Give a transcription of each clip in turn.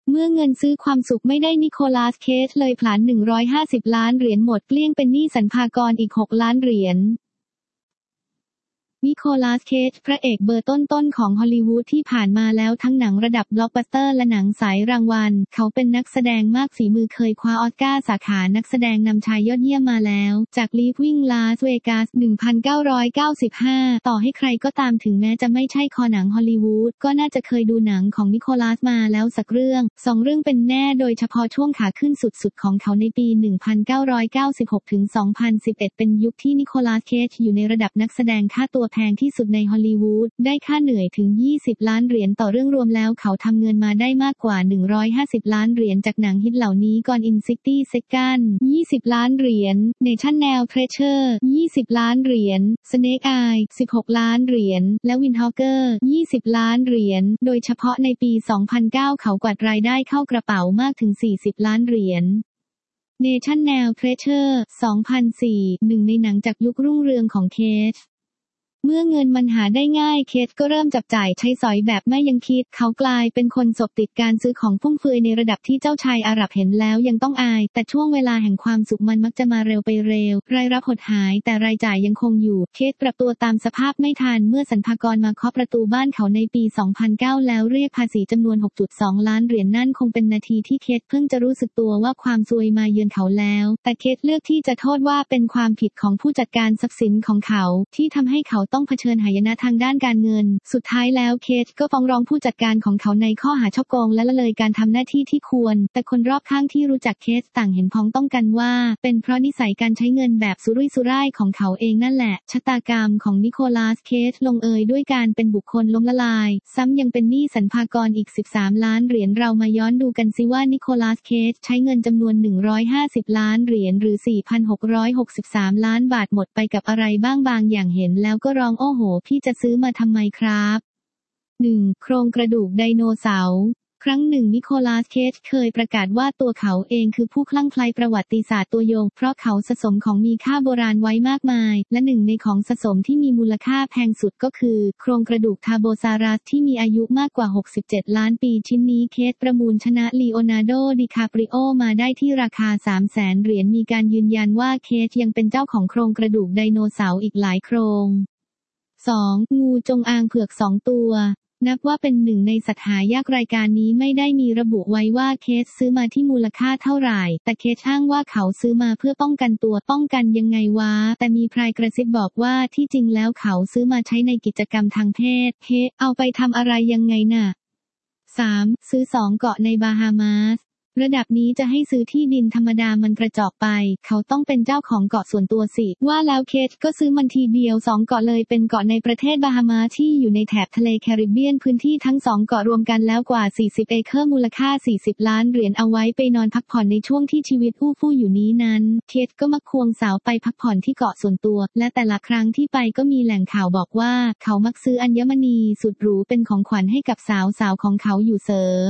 เมื่อเงินซื้อความสุขไม่ได้นิโคลัสเคจเลยผลาญ150 ล้านเหรียญหมดเกลี้ยงเป็นหนี้สรรพากรอีก6 ล้านเหรียญนิโคลัสเคจพระเอกเบอร์ต้นๆของฮอลลีวูดที่ผ่านมาแล้วทั้งหนังระดับบล็อกบัสเตอร์และหนังสายรางวัลเขาเป็นนักแสดงมากฝีมือเคยคว้าออสการ์สาขานักแสดงนำชายยอดเยี่ยมมาแล้วจากLiving Las Vegas 1995ต่อให้ใครก็ตามถึงแม้จะไม่ใช่คอหนังฮอลลีวูดก็น่าจะเคยดูหนังของนิโคลัสมาแล้วสักเรื่อง2 เรื่องเป็นแน่โดยเฉพาะช่วงขาขึ้นสุดๆของเขาในปี 1996 ถึง 2011 เป็นยุคที่นิโคลัสเคจอยู่ในระดับนักแสดงค่าตัวแพงที่สุดในฮอลลีวูดได้ค่าเหนื่อยถึง20 ล้านเหรียญต่อเรื่องรวมแล้วเขาทำเงินมาได้มากกว่า150 ล้านเหรียญจากหนังฮิตเหล่านี้ก่อน In 60 Seconds 20 ล้านเหรียญ National Treasure 20 ล้านเหรียญ Snake Eye 16 ล้านเหรียญและ Windtalker 20 ล้านเหรียญโดยเฉพาะในปี 2009 เขากวาดรายได้เข้ากระเป๋ามากถึง40 ล้านเหรียญNational Treasure 2004 หนึ่งในหนังจากยุครุ่งเรืองของเคจเมื่อเงินมันหาได้ง่ายเคจก็เริ่มจับจ่ายใช้สอยแบบไม่ยังคิดเขากลายเป็นคนสบติดการซื้อของฟุ่มเฟือยในระดับที่เจ้าชายอาหรับเห็นแล้วยังต้องอายแต่ช่วงเวลาแห่งความสุขมันมักจะมาเร็วไปเร็วรายรับหดหายแต่รายจ่ายยังคงอยู่เคจปรับตัวตามสภาพไม่ทันเมื่อสรรพากรมาเคาะประตูบ้านเขาในปี 2009 แล้วเรียกภาษีจำนวน 6.2 ล้านเหรียญนั่นคงเป็นนาทีที่เคจเพิ่งจะรู้สึกตัวว่าความซวยมาเยือนเขาแล้วแต่เคจเลือกที่จะโทษว่าเป็นความผิดของผู้จัดการทรัพย์สินของเขาที่ทำให้เขาต้องเผชิญหายนะทางด้านการเงินสุดท้ายแล้วเคจก็ฟ้องร้องผู้จัดการของเขาในข้อหาฉ้อโกงและละเลยการทำหน้าที่ที่ควรแต่คนรอบข้างที่รู้จักเคจต่างเห็นพ้องต้องกันว่าเป็นเพราะนิสัยการใช้เงินแบบสุรุ่ยสุร่ายของเขาเองนั่นแหละชะตากรรมของนิโคลัสเคจลงเอยด้วยการเป็นบุคคลล้มละลายซ้ำยังเป็นหนี้สรรพากรอีก13 ล้านเหรียญเรามาย้อนดูกันซิว่านิโคลัสเคจใช้เงินจำนวน150 ล้านเหรียญหรือ 4,663 ล้านบาทหมดไปกับอะไรบ้างบางอย่างเห็นแล้วก็ร้องโอ้โหพี่จะซื้อมาทำไมครับ 1. โครงกระดูกไดโนเสาร์ครั้งหนึ่งนิโคลัสเคจเคยประกาศว่าตัวเขาเองคือผู้คลั่งไคล้ประวัติศาสตร์ตัวยงเพราะเขาสะสมของมีค่าโบราณไว้มากมายและหนึ่งในของสะสมที่มีมูลค่าแพงสุดก็คือโครงกระดูกทาโบซารัสที่มีอายุมากกว่า67 ล้านปีชิ้นนี้เคจประมูลชนะลีโอนาร์โด ดิคาปริโอมาได้ที่ราคา 300,000 เหรียญมีการยืนยันว่าเคจยังเป็นเจ้าของโครงกระดูกไดโนเสาร์อีกหลายโครง 2. งูจงอางเผือก2 ตัวนับว่าเป็นหนึ่งในสัตว์หายากรายการนี้ไม่ได้มีระบุไว้ว่าเคจซื้อมาที่มูลค่าเท่าไหร่แต่เคจอ้างว่าเขาซื้อมาเพื่อป้องกันตัวป้องกันยังไงวะแต่มีพรายกระซิบบอกว่าที่จริงแล้วเขาซื้อมาใช้ในกิจกรรมทางเพศเอาไปทำอะไรยังไงน่ะ 3. ซื้อ2 เกาะในบาฮามาสระดับนี้จะให้ซื้อที่ดินธรรมดามันกระจอกไปเขาต้องเป็นเจ้าของเกาะส่วนตัวสิว่าแล้วเคจก็ซื้อมันทีเดียว2 เกาะเลยเป็นเกาะในประเทศบาฮามาที่อยู่ในแถบทะเลแคริบเบียนพื้นที่ทั้ง2 เกาะรวมกันแล้วกว่า40 เอเคอร์มูลค่า40 ล้านเหรียญเอาไว้ไปนอนพักผ่อนในช่วงที่ชีวิตอู้ฟู่อยู่นี้นั้นเคจก็มักควงสาวไปพักผ่อนที่เกาะส่วนตัวและแต่ละครั้งที่ไปก็มีแหล่งข่าวบอกว่าเขามักซื้ออัญมณีสุดหรูเป็นของขวัญให้กับสาวของเขาอยู่เสมอ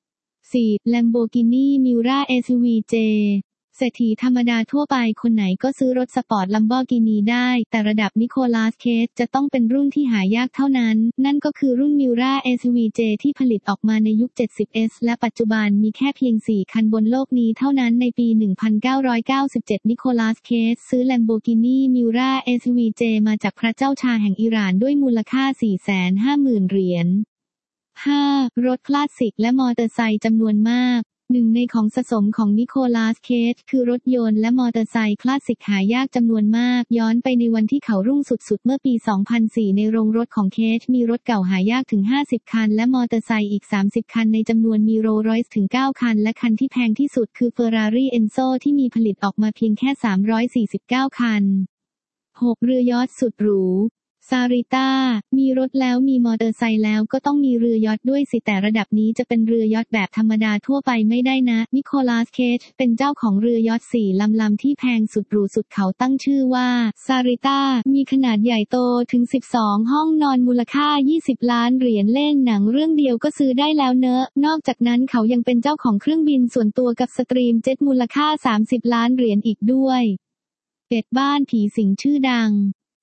4. Lamborghini Miura SUV J เศรษฐีธรรมดาทั่วไปคนไหนก็ซื้อรถสปอร์ต Lamborghini ได้แต่ระดับนิโคลัสเคจจะต้องเป็นรุ่นที่หายากเท่านั้นนั่นก็คือรุ่น Miura SUV J ที่ผลิตออกมาในยุค 70S และปัจจุบันมีแค่เพียง4 คันบนโลกนี้เท่านั้นในปี 1997 นิโคลัสเคจซื้อ Lamborghini Miura SUV J มาจากพระเจ้าชาแห่งอิหร่านด้วยมูลค่า 450,000 เหรียญ5. รถคลาสสิกและมอเตอร์ไซค์จำนวนมากหนึ่งในของสะสมของนิโคลัสเคจคือรถยนต์และมอเตอร์ไซค์คลาสสิกหายากจำนวนมากย้อนไปในวันที่เขารุ่งสุดๆเมื่อปี 2004 ในโรงรถของเคจมีรถเก่าหายากถึง50 คันและมอเตอร์ไซค์อีก30 คันในจำนวนมีโรลส์รอยซ์ถึง9 คันและคันที่แพงที่สุดคือเฟอร์รารี่เอนโซที่มีผลิตออกมาเพียงแค่349 คัน 6. เรือยอชต์สุดหรูซาริต้ามีรถแล้วมีมอเตอร์ไซค์แล้วก็ต้องมีเรือยอชต์ด้วยสิแต่ระดับนี้จะเป็นเรือยอชต์แบบธรรมดาทั่วไปไม่ได้นะนิโคลัสเคจเป็นเจ้าของเรือยอชต์4 ลำที่แพงสุดหรูสุดเขาตั้งชื่อว่าซาริต้ามีขนาดใหญ่โตถึง12 ห้องนอนมูลค่า20 ล้านเหรียญเล่นหนังเรื่องเดียวก็ซื้อได้แล้วเนอะนอกจากนั้นเขายังเป็นเจ้าของเครื่องบินส่วนตัวกับสตรีมเจ็ตมูลค่า30 ล้านเหรียญอีกด้วยเป็ดบ้านผีสิงชื่อดัง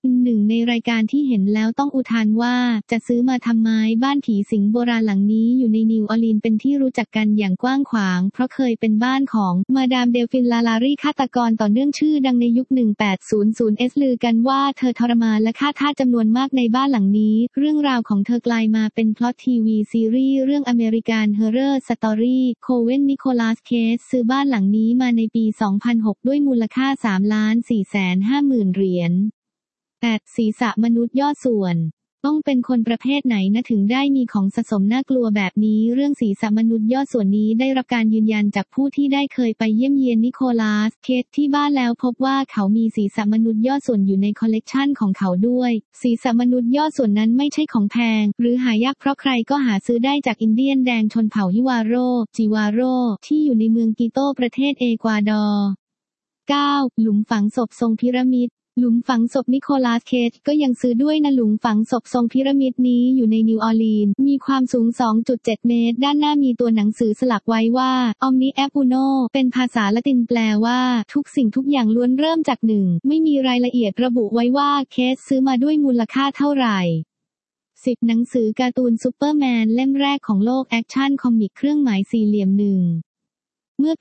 หนึ่งในรายการที่เห็นแล้วต้องอุทานว่าจะซื้อมาทำไมบ้านผีสิงโบราณหลังนี้อยู่ในนิวออร์ลีนส์เป็นที่รู้จักกันอย่างกว้างขวางเพราะเคยเป็นบ้านของมาดามเดลฟินลาลารีฆาตกรต่อเนื่องชื่อดังในยุค 1800s ลือกันว่าเธอทรมานและฆ่าทาสจำนวนมากในบ้านหลังนี้เรื่องราวของเธอกลายมาเป็นพล็อตทีวีซีรีส์เรื่องอเมริกันฮอร์เรอร์สตอรี่โคเวนนิโคลัสเคสซื้อบ้านหลังนี้มาในปี 2006 ด้วยมูลค่า 3,450,000 เหรียญ8ศีรษะมนุษย์ย่อส่วนต้องเป็นคนประเภทไหนนะถึงได้มีของสะสมน่ากลัวแบบนี้เรื่องศีรษะมนุษย์ย่อส่วนนี้ได้รับการยืนยันจากผู้ที่ได้เคยไปเยี่ยมเยียนนิโคลัสเคสที่บ้านแล้วพบว่าเขามีศีรษะมนุษย์ย่อส่วนอยู่ในคอลเลกชันของเขาด้วยศีรษะมนุษย์ย่อส่วนนั้นไม่ใช่ของแพงหรือหายากเพราะใครก็หาซื้อได้จากอินเดียนแดงชนเผ่าฮิวาโรจิวาโรที่อยู่ในเมืองกิโตประเทศเอกวาดอร์ 9. หลุมฝังศพทรงพีระมิดหลุมฝังศพนิโคลัสเคจก็ยังซื้อด้วยนะหลุมฝังศพทรงพีระมิดนี้อยู่ในนิวออร์ลีนส์มีความสูง 2.7 เมตรด้านหน้ามีตัวหนังสือสลักไว้ว่า Omni Ab Uno เป็นภาษาละตินแปลว่าทุกสิ่งทุกอย่างล้วนเริ่มจากหนึ่งไม่มีรายละเอียดระบุไว้ว่าเคสซื้อมาด้วยมูลค่าเท่าไหร่ 10. หนังสือการ์ตูนซูเปอร์แมนเล่มแรกของโลกแอคชั่นคอมิกเครื่องหมายสี่เหลี่ยมหนึ่งเมื่อปี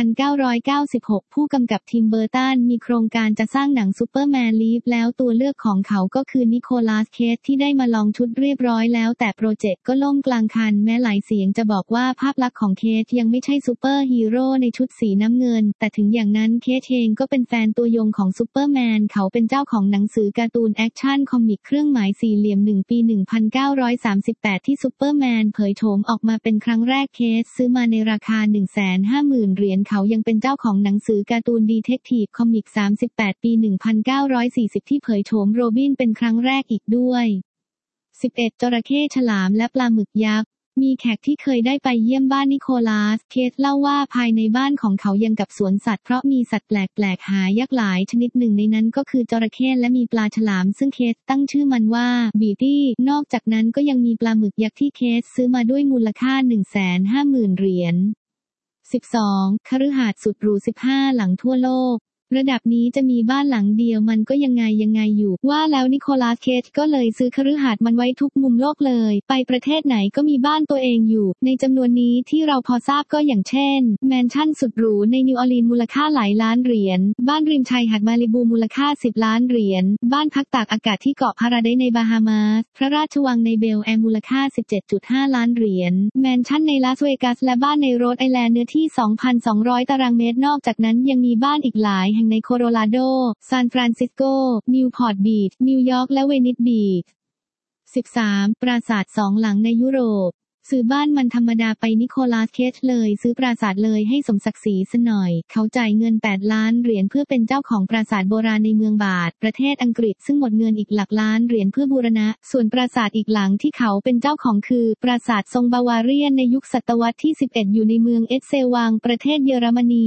1996 ผู้กำกับทิมเบอร์ตันมีโครงการจะสร้างหนังซูเปอร์แมนลีฟแล้วตัวเลือกของเขาก็คือนิโคลัสเคจที่ได้มาลองชุดเรียบร้อยแล้วแต่โปรเจกต์ก็ล่มกลางคันแม้หลายเสียงจะบอกว่าภาพลักษณ์ของเคจยังไม่ใช่ซูเปอร์ฮีโร่ในชุดสีน้ำเงินแต่ถึงอย่างนั้นเคจเองก็เป็นแฟนตัวยงของซูเปอร์แมนเขาเป็นเจ้าของหนังสือการ์ตูนแอคชั่นคอมิกเครื่องหมายสี่เหลี่ยม1ปี 1938 ที่ซูเปอร์แมนเผยโฉมออกมาเป็นครั้งแรกเคจซื้อมาในราคา 150,000 เหรียญเขายังเป็นเจ้าของหนังสือการ์ตูนดีเทคทีฟคอมิก38 ปี 1940 ที่เผยโฉมโรบินเป็นครั้งแรกอีกด้วย 11. จระเข้ฉลามและปลาหมึกยักษ์มีแขกที่เคยได้ไปเยี่ยมบ้านนิโคลัสเคสเล่าว่าภายในบ้านของเขายังกับสวนสัตว์เพราะมีสัตว์แปลกๆหายากหลายชนิดหนึ่งในนั้นก็คือจระเข้และมีปลาฉลามซึ่งเคสตั้งชื่อมันว่าบีตี้นอกจากนั้นก็ยังมีปลาหมึกยักษ์ที่เคสซื้อมาด้วยมูลค่า 150,000 เหรียญ12. คฤหาสน์สุดหรู15 หลังทั่วโลกระดับนี้จะมีบ้านหลังเดียวมันก็ยังไงอยู่ว่าแล้วนิโคลัสเคจก็เลยซื้อคฤหาสน์มันไว้ทุกมุมโลกเลยไปประเทศไหนก็มีบ้านตัวเองอยู่ในจำนวนนี้ที่เราพอทราบก็อย่างเช่นแมนชั่นสุดหรูในนิวออร์ลีนส์มูลค่าหลายล้านเหรียญบ้านริมชายหาดมาลิบูมูลค่า10 ล้านเหรียญบ้านพักตากอากาศที่เกาะพาราไดซ์ในบาฮามาสพระราชวังในเบลแอร์มูลค่า 17.5 ล้านเหรียญแมนชั่นในลาสเวกัสและบ้านในโรดไอแลนด์เนื้อที่ 2,200 ตารางเมตรนอกจากนั้นยังมีบ้านอีกหลายแห่งในโคโลราโดซานฟรานซิสโกนิวพอร์ตบีชนิวยอร์กและเวนิสบีช 13. ปราสาท2 หลังในยุโรปซื้อบ้านมันธรรมดาไปนิโคลัสเคจเลยซื้อปราสาทเลยให้สมศักดิ์ศรีซะหน่อยเขาจ่ายเงิน8 ล้านเหรียญเพื่อเป็นเจ้าของปราสาทโบราณในเมืองบาธประเทศอังกฤษซึ่งหมดเงินอีกหลักล้านเหรียญเพื่อบูรณะส่วนปราสาทอีกหลังที่เขาเป็นเจ้าของคือปราสาททรงบาวาเรียนในยุคศตวรรษที่ 11 อยู่ในเมืองเอสเซวังประเทศเยอรมนี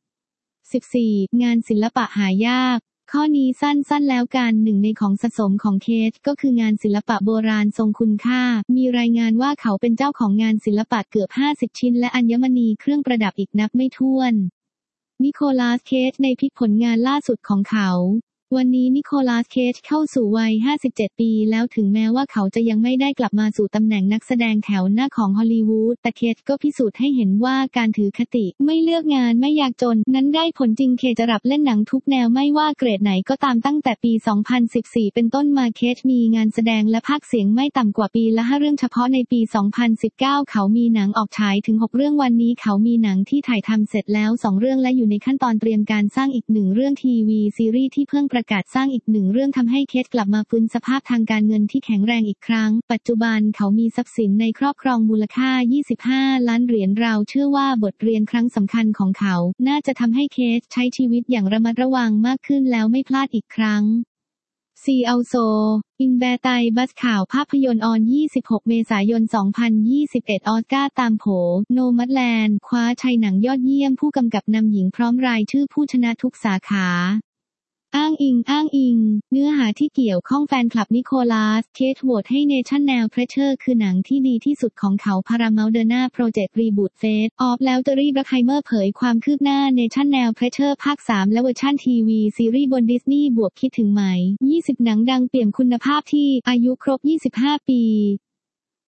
14. งานศิลปะหายากข้อนี้สั้นๆแล้วกันหนึ่งในของสะสมของเคจก็คืองานศิลปะโบราณทรงคุณค่ามีรายงานว่าเขาเป็นเจ้าของงานศิลปะเกือบ50 ชิ้นและอัญมณีเครื่องประดับอีกนับไม่ถ้วนนิโคลัสเคจในพิกผลงานล่าสุดของเขาวันนี้นิโคลัสเคจเข้าสู่วัย57 ปีแล้วถึงแม้ว่าเขาจะยังไม่ได้กลับมาสู่ตำแหน่งนักแสดงแถวหน้าของฮอลลีวูดแต่เคจก็พิสูจน์ให้เห็นว่าการถือคติไม่เลือกงานไม่อยากจนนั้นได้ผลจริงเคจจะรับเล่นหนังทุกแนวไม่ว่าเกรดไหนก็ตามตั้งแต่ปี 2014 เป็นต้นมาเคจมีงานแสดงและพากย์เสียงไม่ต่ำกว่าปีละ5 เรื่องเฉพาะในปี 2019 เขามีหนังออกฉายถึง6 เรื่องวันนี้เขามีหนังที่ถ่ายทำเสร็จแล้ว2 เรื่องและอยู่ในขั้นตอนเตรียมการสร้างอีก1 เรื่องทีวีซีรีส์ที่เพิ่งประกาศสร้างอีก1 เรื่องทำให้เคจกลับมาฟื้นสภาพทางการเงินที่แข็งแรงอีกครั้งปัจจุบันเขามีทรัพย์สินในครอบครองมูลค่า25 ล้านเหรียญเราเชื่อว่าบทเรียนครั้งสำคัญของเขาน่าจะทำให้เคจใช้ชีวิตอย่างระมัดระวังมากขึ้นแล้วไม่พลาดอีกครั้งซีอัลโซอินแบร์ไตบัสข่าวภาพยนตร์ออน 26 เมษายน 2021 ออสการ์ตามโผโนมัดแลนด์คว้าชัยหนังยอดเยี่ยมผู้กำกับนำหญิงพร้อมรายชื่อผู้ชนะทุกสาขาอ้างอิง เนื้อหาที่เกี่ยวข้องแฟนคลับนิโคลัส เคจโหวตให้ National Treasure คือหนังที่ดีที่สุดของเขา Paramount เดินหน้าโปรเจกต์รีบูท Fate of แล้วเตอรี่ บรัคไฮเมอร์เผยความคืบหน้า National Treasure ภาค 3 และเวอร์ชันทีวีซีรีส์บนดิสนีย์บวกคิดถึงไหม 20 หนังดังเปี่ยมคุณภาพที่อายุครบ 25 ปี